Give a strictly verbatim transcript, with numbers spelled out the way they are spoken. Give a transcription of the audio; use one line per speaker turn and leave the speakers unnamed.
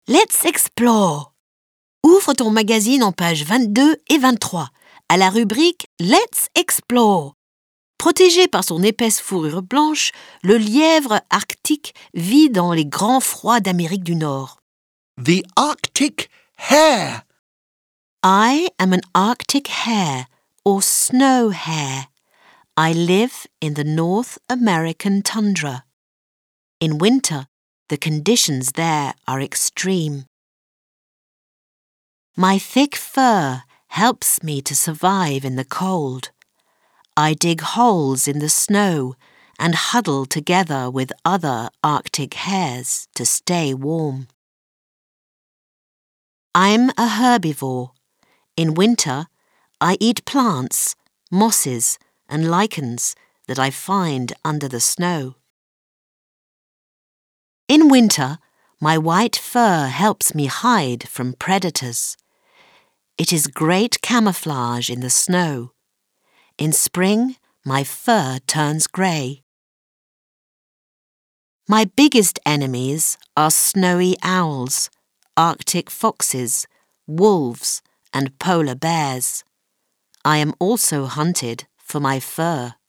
Let's explore. Ouvre ton magazine en pages vingt-deux et vingt-trois, à la rubrique Let's explore. Protégé par son épaisse fourrure blanche, le lièvre arctique vit dans les grands froids d'Amérique du Nord.
The Arctic hare.
I am an Arctic hare, or snow hare. I live in the North American tundra. In winter, the conditions there are extreme. My thick fur helps me to survive in the cold. I dig holes in the snow and huddle together with other Arctic hares to stay warm. I'm a herbivore. In winter, I eat plants, mosses, and lichens that I find under the snow. In winter, my white fur helps me hide from predators. It is great camouflage in the snow. In spring, my fur turns grey. My biggest enemies are snowy owls, Arctic foxes, wolves, and polar bears. I am also hunted for my fur.